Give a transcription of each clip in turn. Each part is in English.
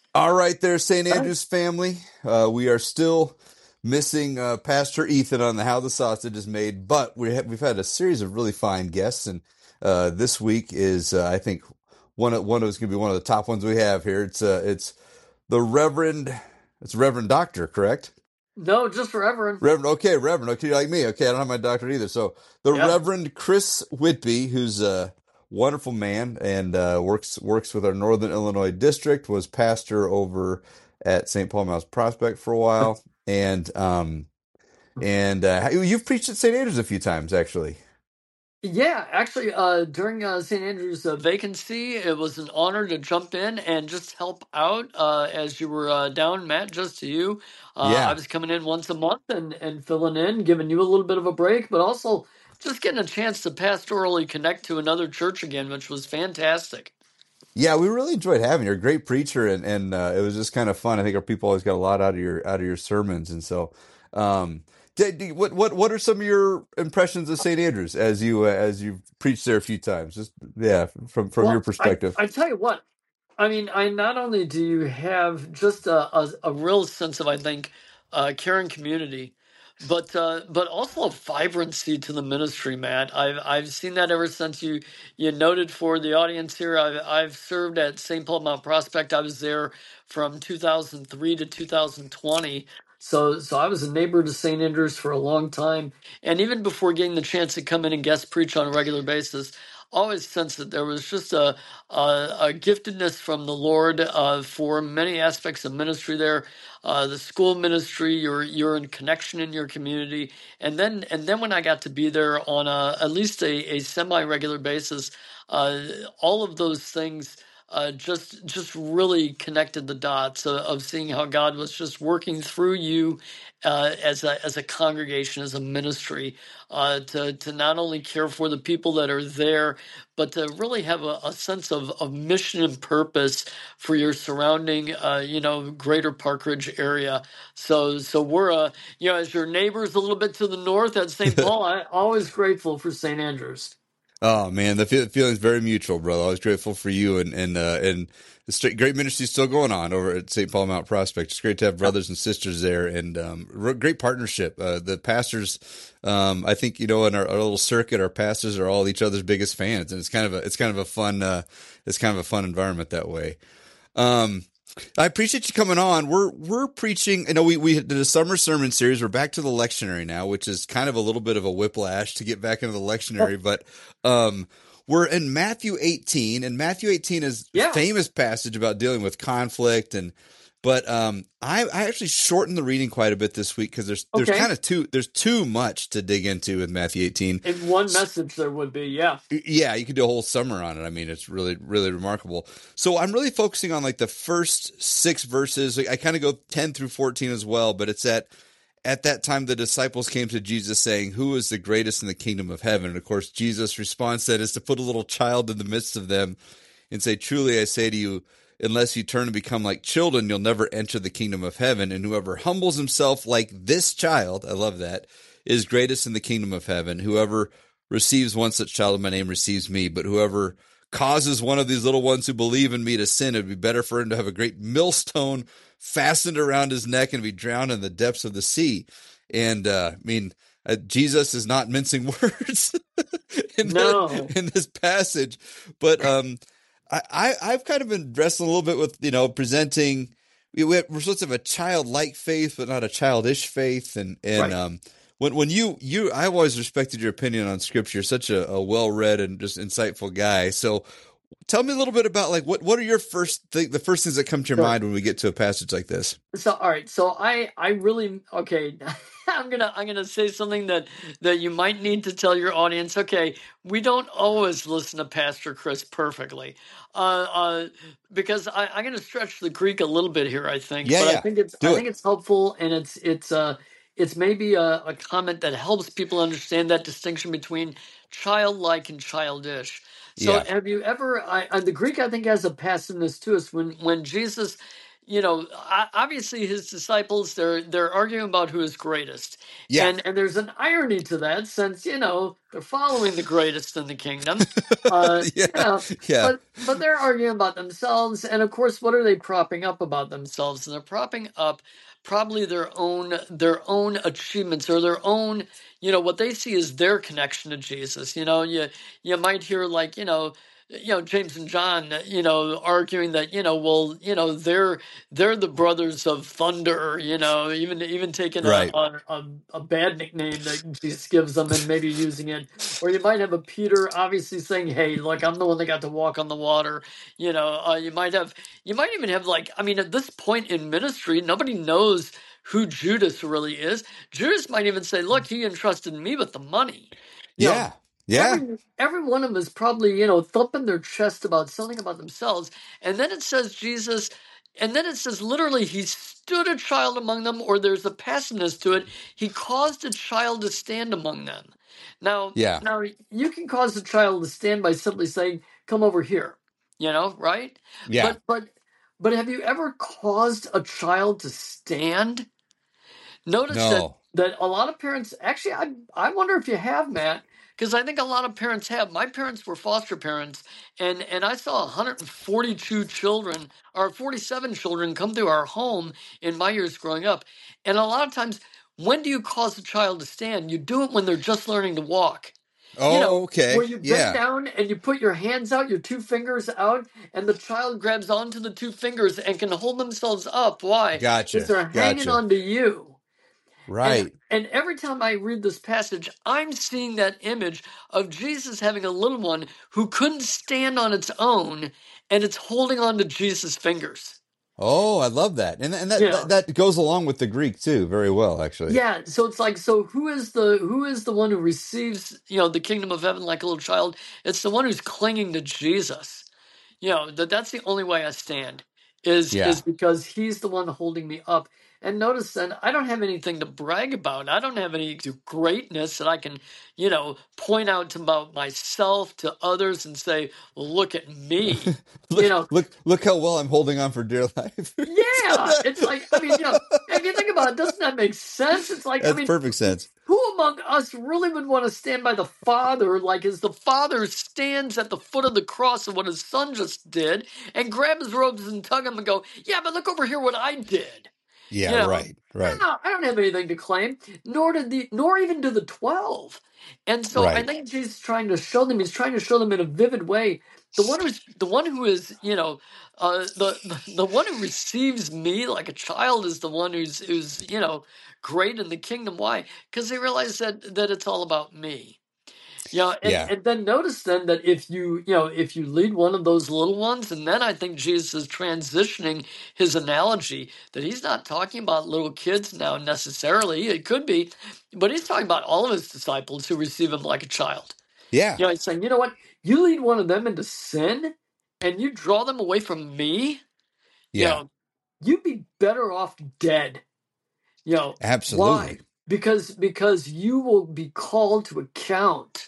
All right, there, St. All right. Andrew's family. We are still missing Pastor Ethan on the How the Sausage is Made, but we've had a series of really fine guests, and this week is, I think, one of is going to be one of the top ones we have here. It's the Reverend, it's Reverend Doctor, correct? No, just Reverend. Reverend, okay, Reverend, okay, you're like me, okay, I don't have my doctorate either. So the Yeah. Reverend Chris Whitby, who's a wonderful man and works with our Northern Illinois district, was pastor over at St. Paul Mouse Prospect for a while, and you've preached at St. Andrews a few times, actually. Yeah, actually, during St. Andrew's vacancy, it was an honor to jump in and just help out as you were down, Matt, just to you. I Yeah. was coming in once a month and filling in, giving you a little bit of a break, but also just getting a chance to pastorally connect to another church again, which was fantastic. Yeah, we really enjoyed having you. You're a great preacher, and it was just kind of fun. I think our people always got a lot out of your sermons, and so, what are some of your impressions of St. Andrews as you've preached there a few times? Just yeah, from your Well, perspective. I tell you what, I mean, I not only do you have just a real sense of, I think, caring community, but also a vibrancy to the ministry, Matt. I've seen that ever since you noted for the audience here. I've served at St. Paul Mount Prospect. I was there from 2003 to 2020. So I was a neighbor to St. Andrews for a long time, and even before getting the chance to come in and guest preach on a regular basis, always sensed that there was just a giftedness from the Lord for many aspects of ministry there. The school ministry, you're in connection in your community, and then when I got to be there on at least a semi regular basis, uh, all of those things. Just really connected the dots of seeing how God was just working through you as a congregation, as a ministry, to not only care for the people that are there, but to really have a sense of mission and purpose for your surrounding, greater Park Ridge area. So we're, as your neighbors a little bit to the north at St. Paul, I'm always grateful for St. Andrews. Oh man, the feeling's very mutual, brother. I was grateful for you and the great ministry still going on over at St. Paul Mount Prospect. It's great to have Yeah. brothers and sisters there, and great partnership. The pastors, I think in our little circuit, our pastors are all each other's biggest fans, and it's kind of a fun environment that way. Um, I appreciate you coming on. We're preaching. We did a summer sermon series. We're back to the lectionary now, which is kind of a little bit of a whiplash to get back into the lectionary. But we're in Matthew 18, and Matthew 18 is a Yeah. famous passage about dealing with conflict. I actually shortened the reading quite a bit this week because Okay. there's too much to dig into with Matthew 18. In one message, there would be, yeah. Yeah, you could do a whole summer on it. I mean, it's really, really remarkable. So I'm really focusing on like the first 6 verses. I kind of go 10 through 14 as well, but it's at that time the disciples came to Jesus saying, "Who is the greatest in the kingdom of heaven?" And of course, Jesus' response then is to put a little child in the midst of them and say, "Truly I say to you, unless you turn and become like children, you'll never enter the kingdom of heaven. And whoever humbles himself like this child," I love that, "is greatest in the kingdom of heaven. Whoever receives one such child in my name receives me. But whoever causes one of these little ones who believe in me to sin, it would be better for him to have a great millstone fastened around his neck and be drowned in the depths of the sea." And Jesus is not mincing words No. in this passage, but I've kind of been wrestling a little bit with presenting. We're supposed to have a childlike faith, but not a childish faith, and Right. when I've always respected your opinion on scripture. You're such a well-read and just insightful guy. So tell me a little bit about like what are your the first things that come to your Sure. mind when we get to a passage like this? So all right, so I really okay. I'm gonna say something that you might need to tell your audience. Okay, we don't always listen to Pastor Chris perfectly, uh, uh, because I'm gonna stretch the Greek a little bit here. I think, Yeah, but I yeah, think it's I do think it. it's helpful, and it's maybe a comment that helps people understand that distinction between childlike and childish. So Yeah, have you ever? The Greek I think has a passiveness to us when Jesus. obviously his disciples, they're arguing about who is greatest. Yeah. And there's an irony to that, since, they're following the greatest in the kingdom. Uh, Yeah. you know, Yeah. but they're arguing about themselves, and of course, what are they propping up about themselves? And they're propping up probably their own achievements, or their own, what they see as their connection to Jesus. You might hear, like, James and John, arguing that, well, they're the brothers of thunder, even taking Right. a bad nickname that Jesus gives them and maybe using it. Or you might have a Peter obviously saying, hey, look, I'm the one that got to walk on the water. You might even have, like, I mean, at this point in ministry, nobody knows who Judas really is. Judas might even say, look, he entrusted me with the money. Yeah. Yeah. Every one of them is probably, thumping their chest about something about themselves. And then it says literally, he stood a child among them, or there's a passiveness to it. He caused a child to stand among them. Now, Yeah. you can cause a child to stand by simply saying, come over here, right? Yeah. But have you ever caused a child to stand? Notice No. that a lot of parents, actually, I wonder if you have, Matt, because I think a lot of parents have. My parents were foster parents, and I saw 142 children, or 47 children, come through our home in my years growing up. And a lot of times, when do you cause a child to stand? You do it when they're just learning to walk. Oh, okay. Where you bend Yeah. down and you put your hands out, your two fingers out, and the child grabs onto the two fingers and can hold themselves up. Why? Gotcha. Because they're hanging onto you. Right. And every time I read this passage, I'm seeing that image of Jesus having a little one who couldn't stand on its own, and it's holding on to Jesus' fingers. Oh, I love that. And that goes along with the Greek too, very well, actually. Yeah, so it's like, so who is the one who receives, the kingdom of heaven like a little child? It's the one who's clinging to Jesus. That's the only way I stand is because he's the one holding me up. And notice then, I don't have anything to brag about. I don't have any greatness that I can, point out about myself to others and say, well, look at me. look how well I'm holding on for dear life. Yeah, it's like, I mean, if you think about it, doesn't that make sense? It's like, That's perfect sense. Who among us really would want to stand by the Father, like as the Father stands at the foot of the cross of what his Son just did, and grab his robes and tug him and go, yeah, but look over here what I did. Yeah, right. I don't have anything to claim, nor even do the 12. And so I think Jesus is trying to show them. He's trying to show them in a vivid way. The one who is, the one who receives me like a child is the one who's great in the kingdom. Why? Because they realize that it's all about me. And then notice then that if you lead one of those little ones, and then I think Jesus is transitioning his analogy that he's not talking about little kids now necessarily. It could be, but he's talking about all of his disciples who receive him like a child. Yeah. He's saying, you know what? You lead one of them into sin and you draw them away from me. Yeah. You'd be better off dead. Absolutely. Why? Because you will be called to account.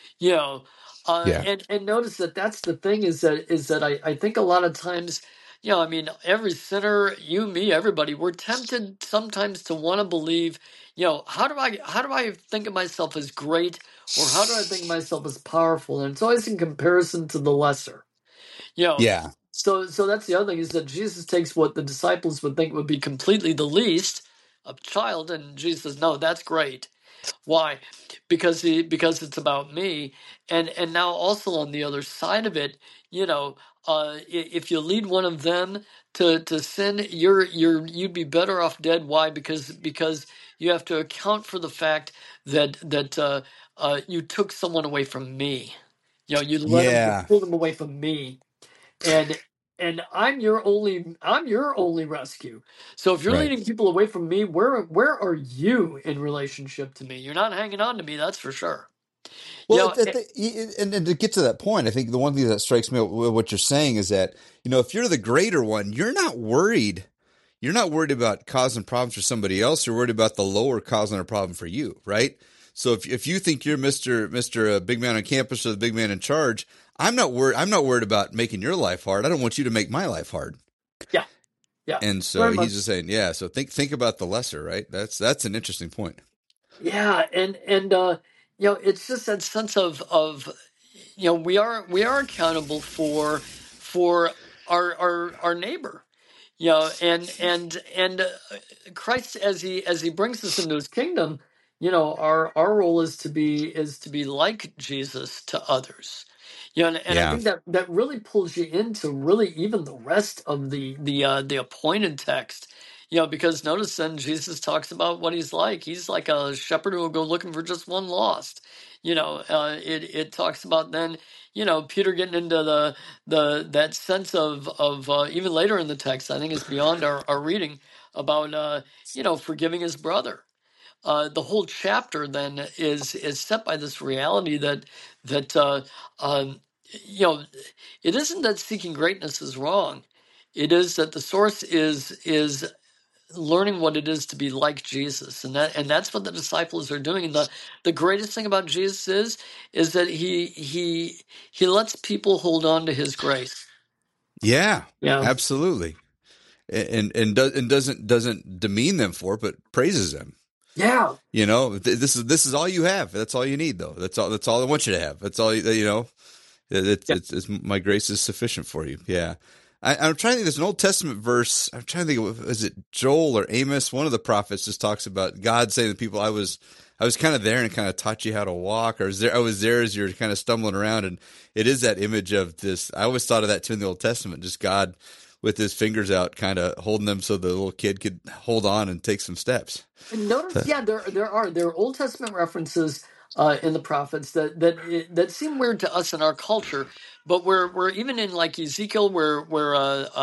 And notice that that's the thing is that I think a lot of times, every sinner, you, me, everybody, we're tempted sometimes to want to believe, how do I think of myself as great, or how do I think of myself as powerful? And it's always in comparison to the lesser. So that's the other thing is that Jesus takes what the disciples would think would be completely the least, a child, and Jesus says, no, that's great. Why? Because it's about me, and now also on the other side of it, if you lead one of them to sin, you'd be better off dead. Why? Because you have to account for the fact that you took someone away from me. You pulled them away from me, and I'm your only rescue. So if you're leading people away from me, where are you in relationship to me? You're not hanging on to me, that's for sure. Well, and to get to that point, I think the one thing that strikes me with what you're saying is that, if you're the greater one, you're not worried. You're not worried about causing problems for somebody else. You're worried about the lower causing a problem for you, right? So if you think you're Mr. Big Man on campus or the big man in charge, I'm not worried about making your life hard. I don't want you to make my life hard. Yeah. Yeah, And so very he's much. just saying, yeah. So think about the lesser, right? That's an interesting point. Yeah, and you know, it's just that sense of you know, we are accountable for our neighbor, you know, and Christ, as he brings us into his kingdom, you know, our role is to be like Jesus to others, you know, and I Yeah. think that that really pulls you into really even the rest of the appointed text, you know, because notice then Jesus talks about what he's like. He's like a shepherd who will go looking for just one lost. You know, it talks about then, you know, Peter getting into the that sense of even later in the text. I think it's beyond our reading about you know, forgiving his brother. The whole chapter then is set by this reality that that um, you know, it isn't that seeking greatness is wrong. It is that the source is learning what it is to be like Jesus, and that's what the disciples are doing. And the greatest thing about Jesus is that he lets people hold on to his grace. Yeah. Yeah, Absolutely. And doesn't demean them for it, but praises them. yeah, You know, this is all you have. That's all you need, though. That's all I want you to have. That's all you know. yeah. It's my grace is sufficient for you. Yeah. I'm trying to think. There's an Old Testament verse. I'm trying to think. Is it Joel or Amos? One of the prophets just talks about God saying to people, I was kind of there and kind of taught you how to walk, or I was there as you're kind of stumbling around. And it is that image of this. I always thought of that too in the Old Testament, just God with his fingers out, kind of holding them so the little kid could hold on and take some steps. And notice, yeah, there are Old Testament references in the prophets that seem weird to us in our culture, but we're even in like Ezekiel, where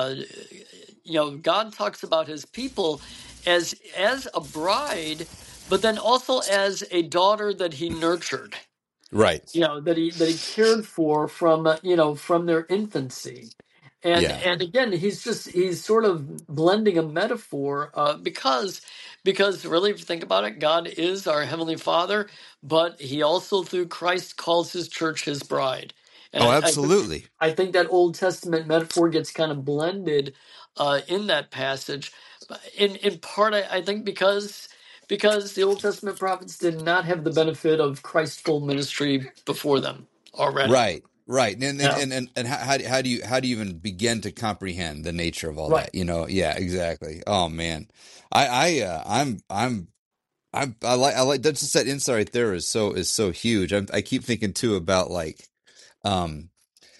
you know, God talks about his people as a bride, but then also as a daughter that he nurtured, Right. you know, that he cared for from you know, from their infancy. Yeah. And again, he's sort of blending a metaphor because really, if you think about it, God is our heavenly Father, but he also through Christ calls his church his bride. And Oh, I think absolutely. that Old Testament metaphor gets kind of blended in that passage. In part, I think because the Old Testament prophets did not have the benefit of Christ's full ministry before them already. Right, right, and and Yeah, and and, and how do you even begin to comprehend the nature of all right. that? You know, yeah, exactly. Oh man, I like that's just that insight right there is so huge. I keep thinking too about like, um,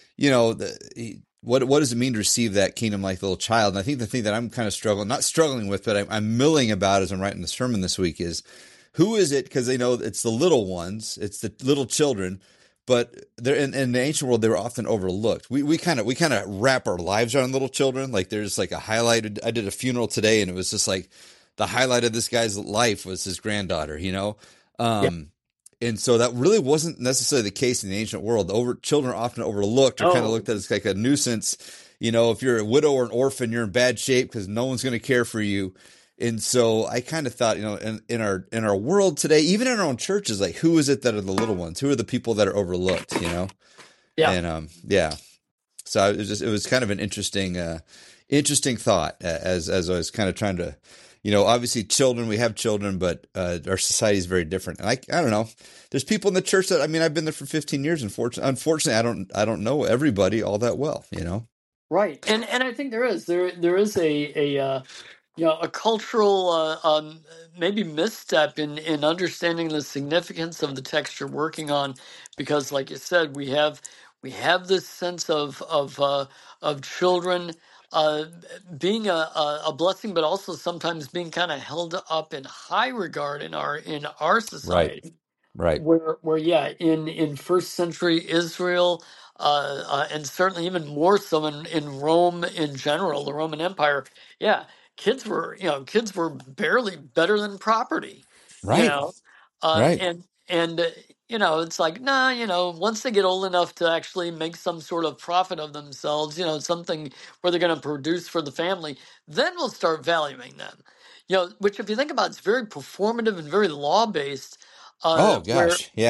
what does it mean to receive that kingdom like the little child? And I think the thing that I'm kind of not struggling with, but I'm milling about as I'm writing the sermon this week is who is it? Because they know it's the little ones, it's the little children, but they're in the ancient world they were often overlooked. We kind of wrap our lives around little children. Like there's like a highlighted. I did a funeral today, and it was just like the highlight of this guy's life was his granddaughter. Yeah. Um, and so that really wasn't necessarily the case in the ancient world. Children are often overlooked or kind of Oh, looked at as like a nuisance. If you're a widow or an orphan, you're in bad shape because no one's going to care for you. And so I kind of thought, in our world today, even in our own churches, like who is it that are the little ones? Who are the people that are overlooked? yeah. And yeah. So it was kind of an interesting thought as I was kind of trying to, obviously children, we have children, but our society is very different. And I don't know. There's people in the church that, I mean, I've been there for 15 years, and unfortunately, I don't know everybody all that well. Right. And I think there is a you know, a cultural maybe misstep in understanding the significance of the text you're working on, because like you said, we have this sense of children uh, being a blessing, but also sometimes being kind of held up in high regard in our Right. society. Right. Where yeah, in first century Israel, and certainly even more so in Rome in general, the Roman Empire, yeah, kids were barely better than property, you Right. know, Right. and you know, it's like, nah, you know, once they get old enough to actually make some sort of profit of themselves, you know, something where they're going to produce for the family, then we'll start valuing them, you know, which if you think about, it's very performative and very law based, Oh where gosh. Yeah.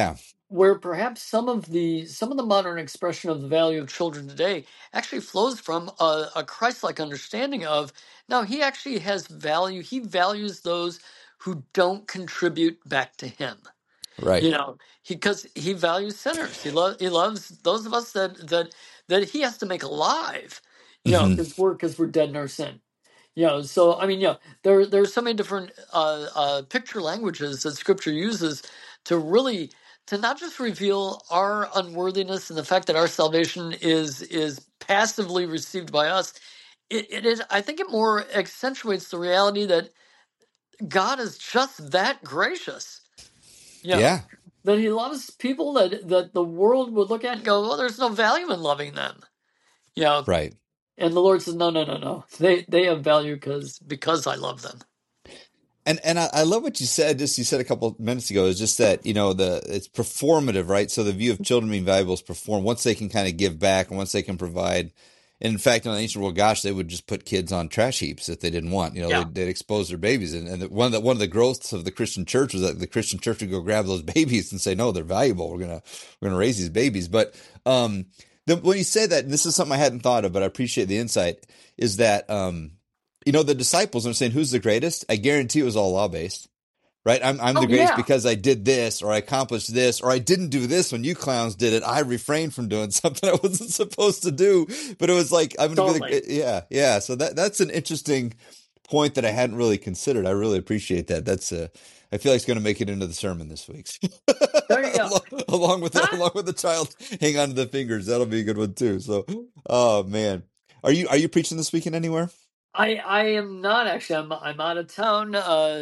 where perhaps some of the modern expression of the value of children today actually flows from a Christ-like understanding of, no, he actually has value. He values those who don't contribute back to him. Right. Because he values sinners. He loves those of us that he has to make alive. Hmm. Because we're dead in our sin. So I mean, there's so many different picture languages that Scripture uses to really to not just reveal our unworthiness and the fact that our salvation is passively received by us. It is. I think it more accentuates the reality that God is just that gracious. Yeah. That He loves people that the world would look at and go, well, there's no value in loving them. Right. And the Lord says, no, no, no, no. They have value because I love them. And I love what you said. You said a couple of minutes ago is just that it's performative, right? So the view of children being valuable is perform once they can kind of give back and once they can provide. And in fact, in the ancient world, gosh, they would just put kids on trash heaps if they didn't want. They'd expose their babies. And one of the growths of the Christian church was that the Christian church would go grab those babies and say, no, they're valuable. We're gonna raise these babies. But when you say that, and this is something I hadn't thought of, but I appreciate the insight, is that the disciples are saying, who's the greatest? I guarantee it was all law-based, right? I'm the greatest because I did this, or I accomplished this, or I didn't do this when you clowns did it. I refrained from doing something I wasn't supposed to do, but it was like, I'm going to be yeah. So that's an interesting point that I hadn't really considered. I really appreciate that. I feel like it's going to make it into the sermon this week. There you go. along with the child, hang on to the fingers. That'll be a good one too. So, oh man, are you preaching this weekend anywhere? I am not actually. I'm out of town.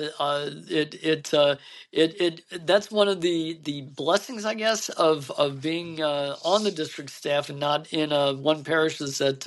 That's one of the blessings, I guess, of being on the district staff and not in one parish is that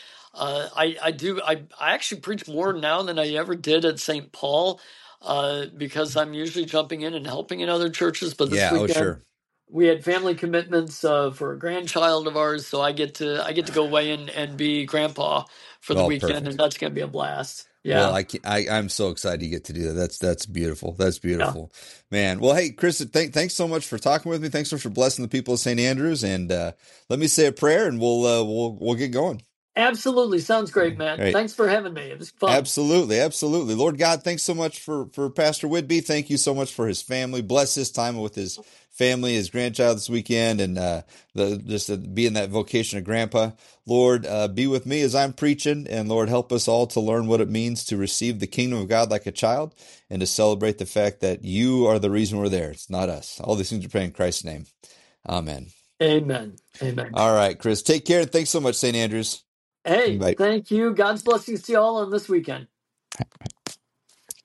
I actually preach more now than I ever did at St. Paul because I'm usually jumping in and helping in other churches. But this weekend, sure. We had family commitments for a grandchild of ours, so I get to go away and be grandpa for the weekend, perfect. and that's gonna be a blast. Yeah. Well, I'm so excited you get to do that. That's beautiful. That's beautiful, man. Well, hey, Chris, thanks so much for talking with me. Thanks so much for blessing the people of St. Andrews, and let me say a prayer, and we'll get going. Absolutely. Sounds great, Matt. Right. Thanks for having me. It was fun. Absolutely. Absolutely. Lord God, thanks so much for Pastor Whitby. Thank you so much for his family. Bless his time with his family, his grandchild this weekend, and be in that vocation of grandpa. Lord, be with me as I'm preaching, and Lord, help us all to learn what it means to receive the kingdom of God like a child and to celebrate the fact that you are the reason we're there. It's not us. All these things we pray in Christ's name. Amen. Amen. Amen. All right, Chris, take care. And thanks so much, St. Andrews. Hey, Bye. thank you. God's blessings to you all on this weekend.